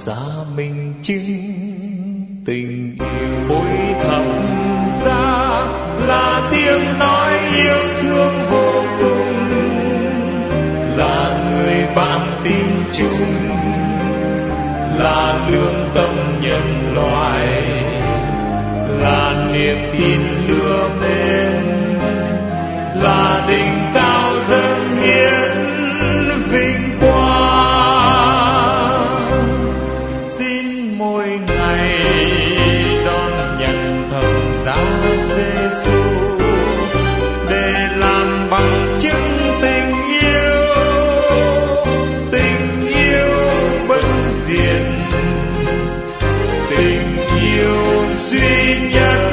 giá minh chứng tình yêu. Ôi thập giá là tiếng nói yêu thương vô cùng, là người bạn tin chung, là lương tâm nhân loại, là niềm tin lửa bền, là đỉnh cao dâng hiến vinh quang. Xin mỗi ngày đón nhận thập giá Giêsu để làm bằng chứng tình yêu bất diệt, tình yêu duy nhất.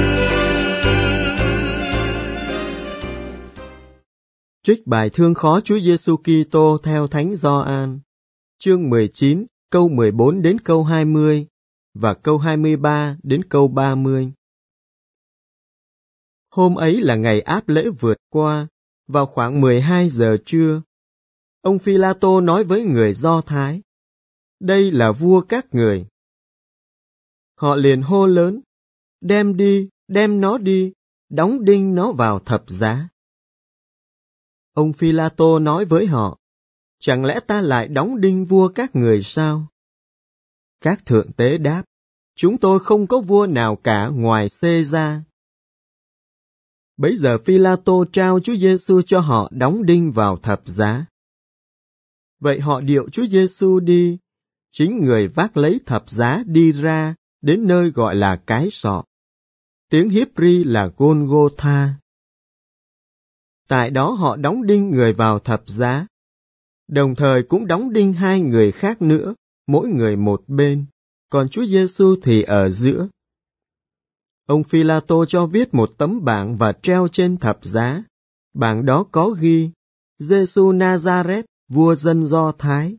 Trích bài thương khó Chúa Giêsu Kitô theo Thánh Gioan, chương 19, câu 14 đến câu 20 và câu 23 đến câu 30. Hôm ấy là ngày áp lễ vượt qua, vào khoảng 12 giờ trưa. Ông Phi-la-tô nói với người Do Thái: "Đây là vua các người." Họ liền hô lớn: đem nó đi, đóng đinh nó vào thập giá." Ông Phi-la-tô nói với họ: "Chẳng lẽ ta lại đóng đinh vua các người sao?" Các thượng tế đáp: "Chúng tôi không có vua nào cả ngoài Xê-ra." Bấy giờ Phi-la-tô trao Chúa Giêsu cho họ đóng đinh vào thập giá. Vậy họ điệu Chúa Giêsu đi, chính người vác lấy thập giá đi ra đến nơi gọi là Cái Sọ, tiếng Hebri là Gôn-gô-tha. Tại đó họ đóng đinh người vào thập giá, đồng thời cũng đóng đinh hai người khác nữa, mỗi người một bên, còn Chúa Giêsu thì ở giữa. Ông Phi-la-tô cho viết một tấm bảng và treo trên thập giá. Bảng đó có ghi: Giêsu Na-za-rét, vua dân Do Thái.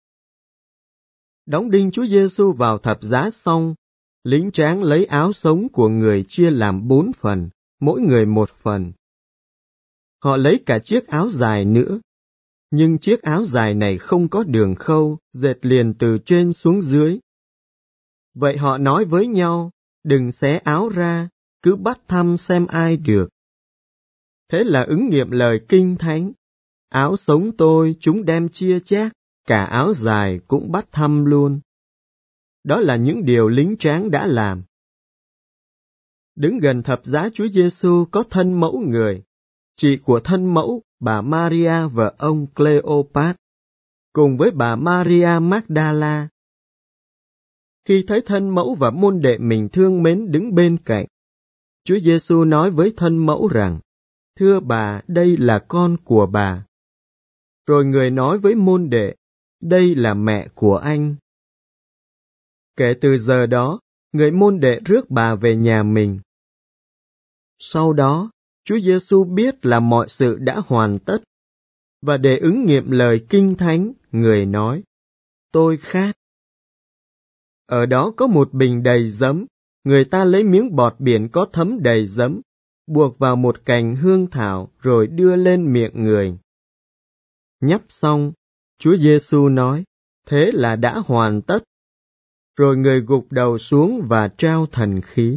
Đóng đinh Chúa Giêsu vào thập giá xong, lính tráng lấy áo sống của người chia làm 4 phần, mỗi người một phần. Họ lấy cả chiếc áo dài nữa, nhưng chiếc áo dài này không có đường khâu, dệt liền từ trên xuống dưới. Vậy họ nói với nhau: "Đừng xé áo ra, cứ bắt thăm xem ai được." Thế là ứng nghiệm lời Kinh Thánh: "Áo sống tôi chúng đem chia chác, cả áo dài cũng bắt thăm luôn." Đó là những điều lính tráng đã làm. Đứng gần thập giá Chúa Giêsu có thân mẫu người, chị của thân mẫu, bà Maria vợ ông Cleopat, cùng với bà Maria Magdala. Khi thấy thân mẫu và môn đệ mình thương mến đứng bên cạnh, Chúa Giêsu nói với thân mẫu rằng: "Thưa bà, đây là con của bà." Rồi người nói với môn đệ: "Đây là mẹ của anh." Kể từ giờ đó, người môn đệ rước bà về nhà mình. Sau đó, Chúa Giêsu biết là mọi sự đã hoàn tất, và để ứng nghiệm lời Kinh Thánh, người nói: "Tôi khát." Ở đó có một bình đầy giấm, người ta lấy miếng bọt biển có thấm đầy giấm, buộc vào một cành hương thảo rồi đưa lên miệng người. Nhấp xong, Chúa Giêsu nói: "Thế là đã hoàn tất." Rồi người gục đầu xuống và trao thần khí.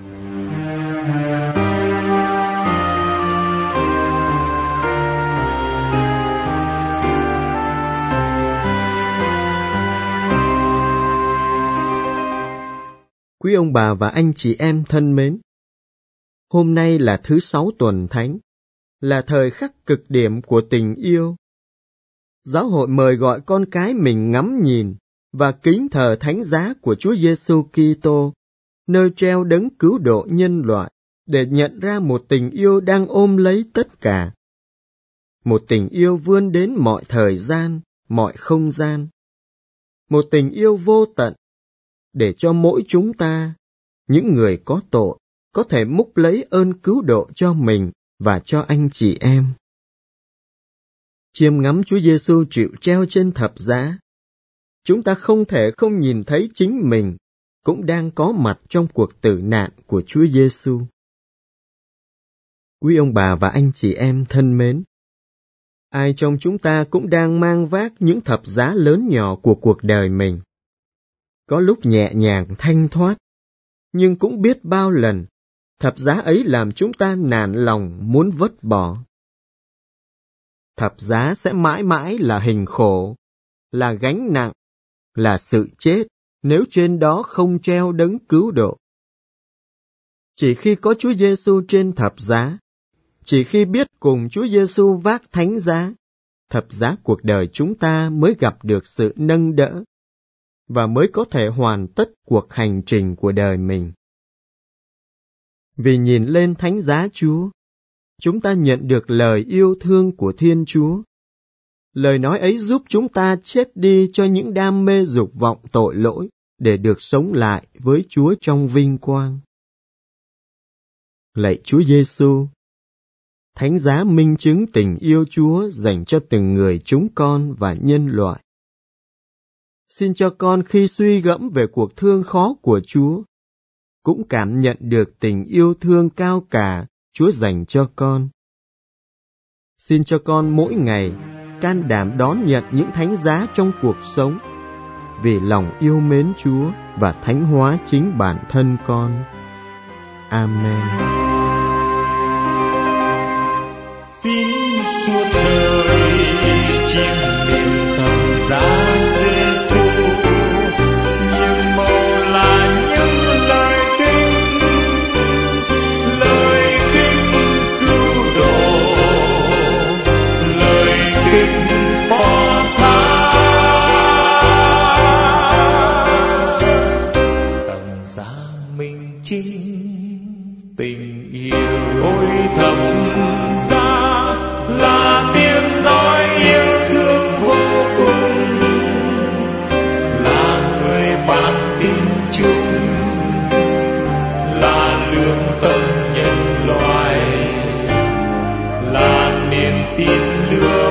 Quý ông bà và anh chị em thân mến, hôm nay là thứ 6 tuần thánh, là thời khắc cực điểm của tình yêu. Giáo hội mời gọi con cái mình ngắm nhìn và kính thờ thánh giá của Chúa Giêsu Kitô, nơi treo đấng cứu độ nhân loại, để nhận ra một tình yêu đang ôm lấy tất cả. Một tình yêu vươn đến mọi thời gian, mọi không gian. Một tình yêu vô tận, để cho mỗi chúng ta, những người có tội, có thể múc lấy ơn cứu độ cho mình và cho anh chị em. Chiêm ngắm Chúa Giêsu chịu treo trên thập giá, chúng ta không thể không nhìn thấy chính mình cũng đang có mặt trong cuộc tử nạn của Chúa Giêsu. Quý ông bà và anh chị em thân mến, ai trong chúng ta cũng đang mang vác những thập giá lớn nhỏ của cuộc đời mình. Có lúc nhẹ nhàng thanh thoát, nhưng cũng biết bao lần, thập giá ấy làm chúng ta nản lòng muốn vứt bỏ. Thập giá sẽ mãi mãi là hình khổ, là gánh nặng, là sự chết nếu trên đó không treo đấng cứu độ. Chỉ khi có Chúa Giêsu trên thập giá, chỉ khi biết cùng Chúa Giêsu vác thánh giá, thập giá cuộc đời chúng ta mới gặp được sự nâng đỡ và mới có thể hoàn tất cuộc hành trình của đời mình. Vì nhìn lên thánh giá Chúa, chúng ta nhận được lời yêu thương của Thiên Chúa. Lời nói ấy giúp chúng ta chết đi cho những đam mê dục vọng tội lỗi để được sống lại với Chúa trong vinh quang. Lạy Chúa Giêsu, thánh giá minh chứng tình yêu Chúa dành cho từng người chúng con và nhân loại. Xin cho con khi suy gẫm về cuộc thương khó của Chúa, cũng cảm nhận được tình yêu thương cao cả Chúa dành cho con. Xin cho con mỗi ngày can đảm đón nhận những thánh giá trong cuộc sống, vì lòng yêu mến Chúa và thánh hóa chính bản thân con. Amen. Xin suốt đời chiêm niệm thập giá Giêsu, nhiệm màu là những lời kinh cứu độ, lời kinh phó thác. Thập giá minh chính tình yêu, ôi thập giá là tiếng nói yêu thương vô cùng, là người bạn tin chung, là lương tâm nhân loại, là niềm tin lứa